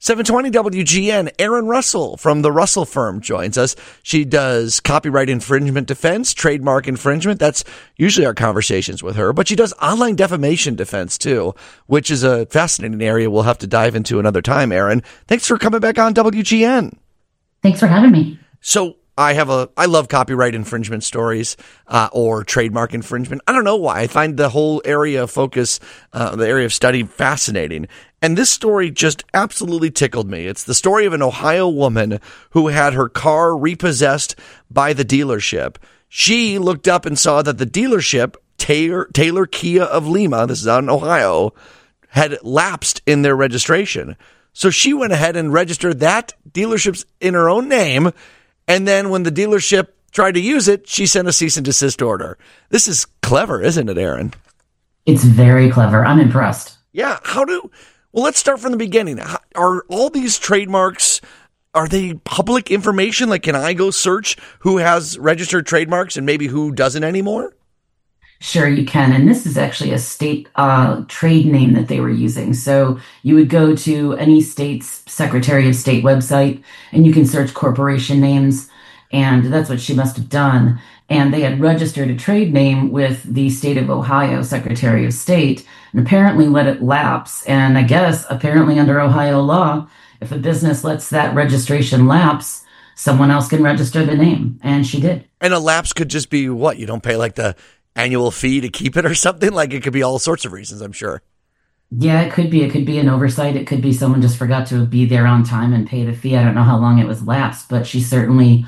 720 WGN, Erin Russell from the Russell Firm joins us. She does copyright infringement defense, trademark infringement. That's usually our conversations with her. But she does online defamation defense, too, which is a fascinating area we'll have to dive into another time, Erin. Thanks for coming back on WGN. Thanks for having me. So I love copyright infringement stories or trademark infringement. I don't know why. I find the whole area of focus, the area of study fascinating. And this story just absolutely tickled me. It's the story of an Ohio woman who had her car repossessed by the dealership. She looked up and saw that the dealership, Taylor Kia of Lima, this is out in Ohio, had lapsed in their registration. So she went ahead and registered that dealership's in her own name. And then when the dealership tried to use it, she sent a cease and desist order. This is clever, isn't it, Erin? It's very clever. I'm impressed. Yeah. Well, let's start from the beginning. Are all these trademarks, are they public information? Like, can I go search who has registered trademarks and maybe who doesn't anymore? Sure, you can. And this is actually a state trade name that they were using. So you would go to any state's Secretary of State website and you can search corporation names. And that's what she must have done. And they had registered a trade name with the state of Ohio Secretary of State and apparently let it lapse. And I guess apparently under Ohio law, if a business lets that registration lapse, someone else can register the name. And she did. And a lapse could just be what? You don't pay like the annual fee to keep it or something? Like, it could be all sorts of reasons, I'm sure. Yeah, it could be. It could be an oversight. It could be someone just forgot to be there on time and pay the fee. I don't know how long it was lapsed, but she certainly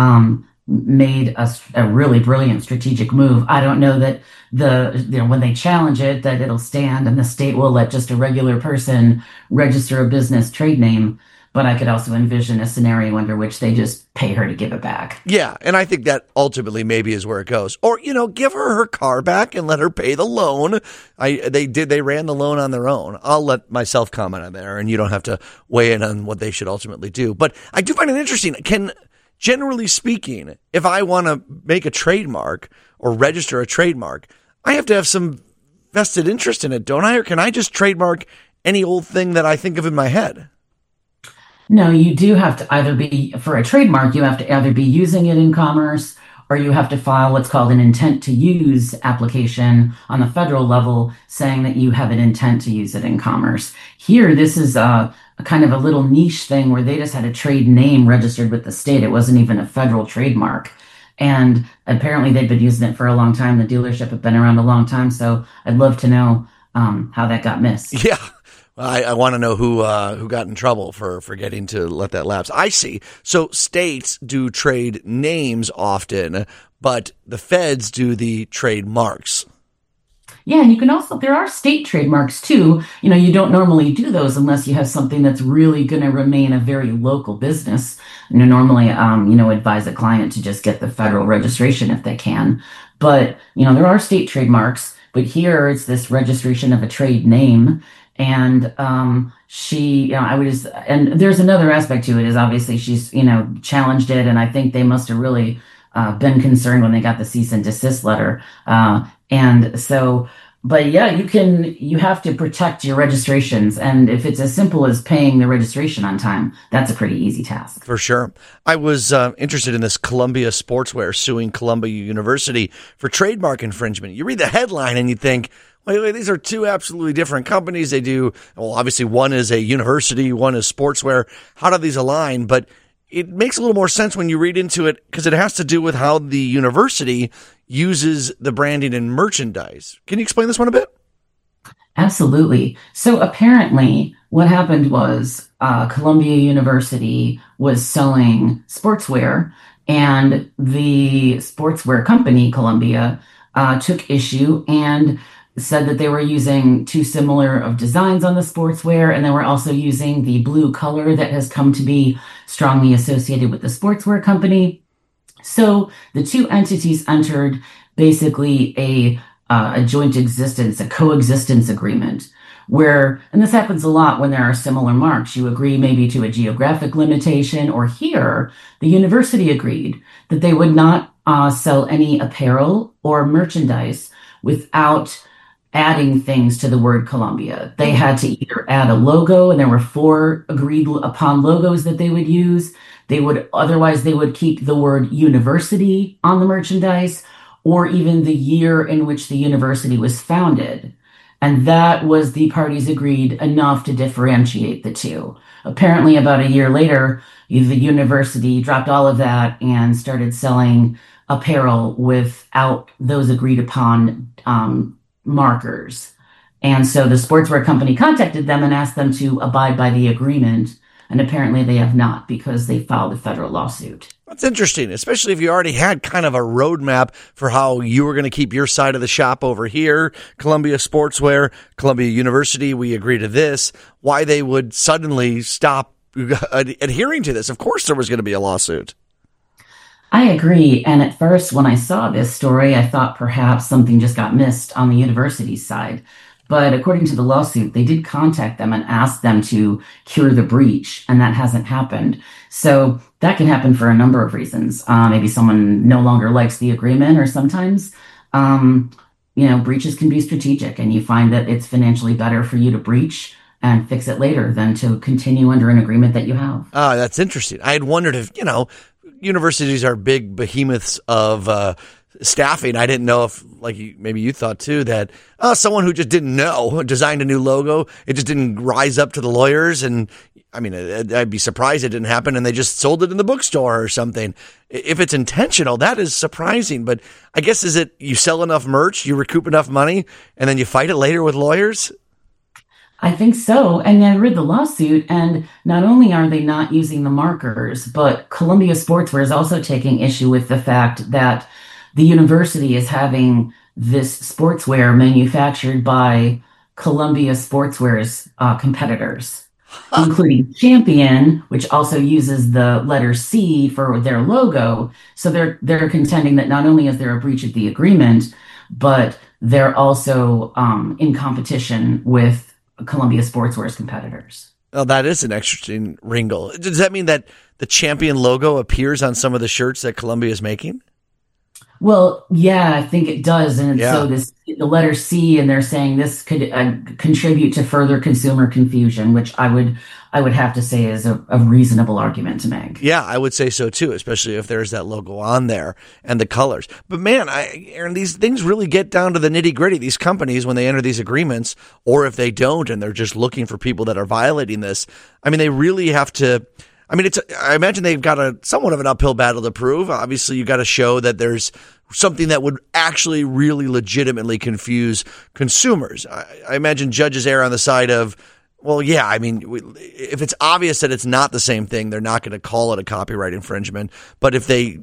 made a really brilliant strategic move. I don't know that when they challenge it, that it'll stand and the state will let just a regular person register a business trade name. But I could also envision a scenario under which they just pay her to give it back. Yeah, and I think that ultimately maybe is where it goes. Or, give her car back and let her pay the loan. They ran the loan on their own. I'll let myself comment on there, and you don't have to weigh in on what they should ultimately do. But I do find it interesting. Generally speaking, if I want to make a trademark or register a trademark, I have to have some vested interest in it, don't I? Or can I just trademark any old thing that I think of in my head? No, you do have to either be, for a trademark, you have to either be using it in commerce or you have to file what's called an intent to use application on the federal level saying that you have an intent to use it in commerce. Here, this is a kind of a little niche thing where they just had a trade name registered with the state. It wasn't even a federal trademark. And apparently they'd been using it for a long time. The dealership had been around a long time. So I'd love to know how that got missed. Yeah. I want to know who got in trouble for forgetting to let that lapse. I see. So states do trade names often, but the feds do the trademarks. Yeah, and you can also, there are state trademarks too. You don't normally do those unless you have something that's really going to remain a very local business. Normally, advise a client to just get the federal registration if they can. But, there are state trademarks, but here it's this registration of a trade name. And and there's another aspect to it is obviously she's, challenged it. And I think they must have really been concerned when they got the cease and desist letter. But yeah, you have to protect your registrations. And if it's as simple as paying the registration on time, that's a pretty easy task. For sure. I was interested in this Columbia Sportswear suing Columbia University for trademark infringement. You read the headline and you think, wait, these are two absolutely different companies. They do, well, obviously one is a university, one is sportswear. How do these align? But it makes a little more sense when you read into it because it has to do with how the university uses the branding and merchandise. Can you explain this one a bit? Absolutely. So apparently what happened was Columbia University was selling sportswear and the sportswear company, Columbia, took issue and said that they were using too similar of designs on the sportswear, and they were also using the blue color that has come to be strongly associated with the sportswear company. So the two entities entered basically a joint existence, a coexistence agreement, where, and this happens a lot when there are similar marks, you agree maybe to a geographic limitation, or here, the university agreed that they would not sell any apparel or merchandise without adding things to the word Columbia. They had to either add a logo, and there were four agreed upon logos that they would use. Otherwise they would keep the word university on the merchandise, or even the year in which the university was founded. And that was the parties agreed enough to differentiate the two. Apparently, about a year later, the university dropped all of that and started selling apparel without those agreed upon markers. And so the sportswear company contacted them and asked them to abide by the agreement. And apparently they have not, because they filed a federal lawsuit. That's interesting, especially if you already had kind of a roadmap for how you were going to keep your side of the shop over here. Columbia Sportswear, Columbia University, we agree to this. Why they would suddenly stop adhering to this? Of course there was going to be a lawsuit. I agree. And at first, when I saw this story, I thought perhaps something just got missed on the university side. But according to the lawsuit, they did contact them and ask them to cure the breach, and that hasn't happened. So that can happen for a number of reasons. Maybe someone no longer likes the agreement, or sometimes, breaches can be strategic, and you find that it's financially better for you to breach and fix it later than to continue under an agreement that you have. That's interesting. I had wondered if, universities are big behemoths of staffing. I didn't know if, maybe you thought too, that someone who just didn't know designed a new logo. It just didn't rise up to the lawyers. And I mean, I'd be surprised it didn't happen and they just sold it in the bookstore or something. If it's intentional, that is surprising. But I guess, is it you sell enough merch, you recoup enough money, and then you fight it later with lawyers? I think so. And I read the lawsuit, and not only are they not using the markers, but Columbia Sportswear is also taking issue with the fact that the university is having this sportswear manufactured by Columbia Sportswear's competitors, including Champion, which also uses the letter C for their logo. So they're contending that not only is there a breach of the agreement, but they're also in competition with Columbia Sportswear's competitors. Oh, that is an interesting wrinkle. Does that mean that the Champion logo appears on some of the shirts that Columbia is making? Well, yeah, I think it does. And so the letter C, and they're saying this could contribute to further consumer confusion, which I would have to say is a reasonable argument to make. Yeah, I would say so too, especially if there's that logo on there and the colors. But man, Aaron, these things really get down to the nitty gritty. These companies, when they enter these agreements, or if they don't, and they're just looking for people that are violating this, I mean, they really have to. I mean, I imagine they've got a somewhat of an uphill battle to prove. Obviously, you got to show that there's something that would actually really legitimately confuse consumers. I imagine judges err on the side of, well, yeah, I mean, if it's obvious that it's not the same thing, they're not going to call it a copyright infringement. But if they,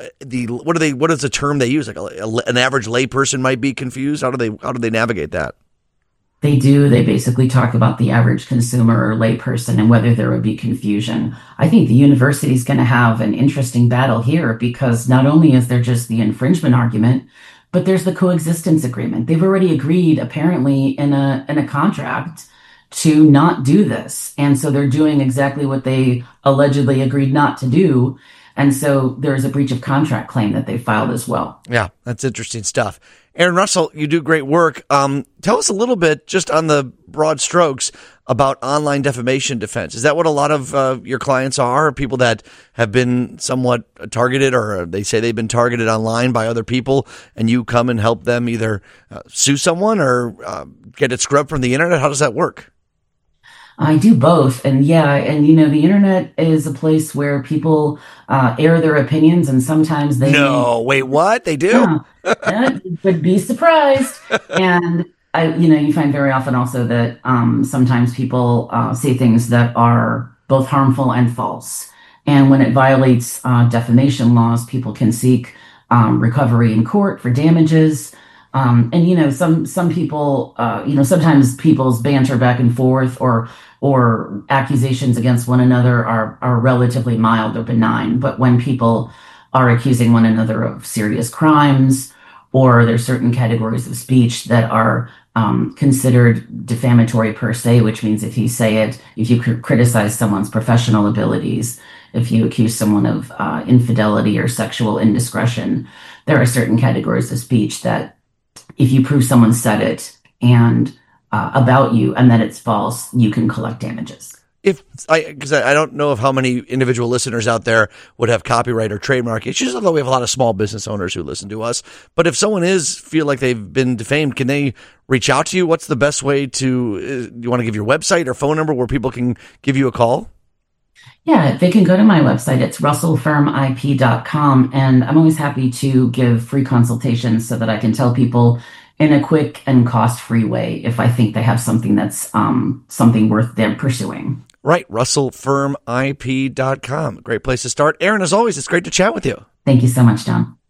what is the term they use? Like an average layperson might be confused. How do they navigate that? They do. They basically talk about the average consumer or layperson and whether there would be confusion. I think the university is going to have an interesting battle here, because not only is there just the infringement argument, but there's the coexistence agreement. They've already agreed, apparently, in a contract to not do this. And so they're doing exactly what they allegedly agreed not to do. And so there's a breach of contract claim that they filed as well. Yeah, that's interesting stuff. Aaron Russell, you do great work. Tell us a little bit, just on the broad strokes, about online defamation defense. Is that what a lot of your clients are? People that have been somewhat targeted, or they say they've been targeted online by other people, and you come and help them either sue someone or get it scrubbed from the internet? How does that work? I do both. And the internet is a place where people air their opinions, and sometimes they... No, wait, what? They do? Yeah, you would be surprised. And, you find very often also that sometimes people say things that are both harmful and false. And when it violates defamation laws, people can seek recovery in court for damages. Some people, sometimes people's banter back and forth or accusations against one another are relatively mild or benign. But when people are accusing one another of serious crimes, or there's certain categories of speech that are considered defamatory per se, which means if you criticize someone's professional abilities, if you accuse someone of infidelity or sexual indiscretion, there are certain categories of speech that if you prove someone said it, and about you and that it's false, you can collect damages. Because I don't know of how many individual listeners out there would have copyright or trademark issues, although we have a lot of small business owners who listen to us. But if someone feel like they've been defamed, can they reach out to you? What's the best way to, you want to give your website or phone number where people can give you a call? Yeah, they can go to my website. It's russellfirmip.com. And I'm always happy to give free consultations so that I can tell people in a quick and cost-free way if I think they have something that's something worth them pursuing. Right, russellfirmip.com. Great place to start. Aaron, as always, it's great to chat with you. Thank you so much, John.